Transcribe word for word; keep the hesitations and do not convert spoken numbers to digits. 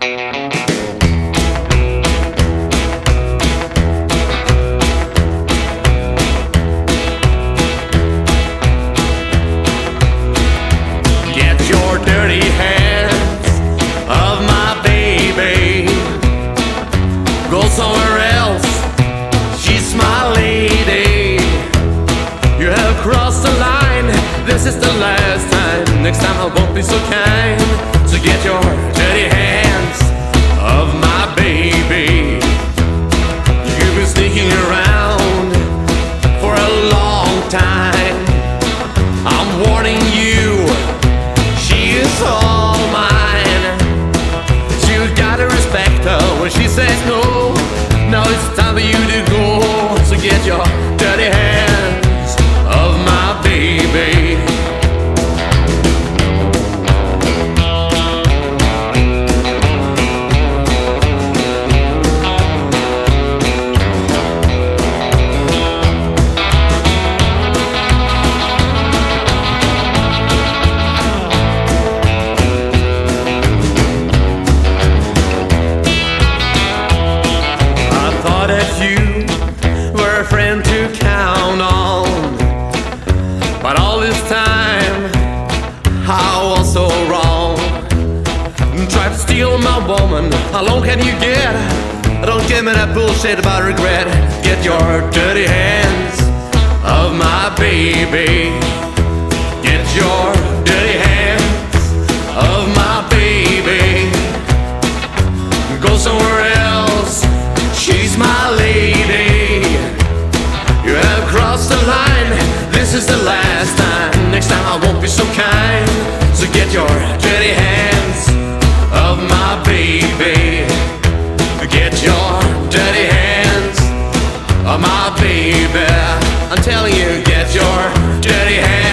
Get your dirty hands off my baby. Go somewhere else, she's my lady. You have crossed the line, this is the last time. Next time I won't be so kind. So get your dirty hands off my baby. You've been sneaking around for a long time. I'm warning you, she is all mine. But you gotta respect her when she says no. Now it's time for you to go. So get your dirty hands off my baby. You were a friend to count on, but all this time I was so wrong. Tried to steal my woman, how long can you get? Don't give me that bullshit about regret. Get your dirty hands off my baby. Get your dirty hands off my baby. Go somewhere else, she's my lady. You have crossed the line, this is the last time. Next time I won't be so kind. So get your dirty hands off my baby. Get your dirty hands off my baby. I'm telling you, get your dirty hands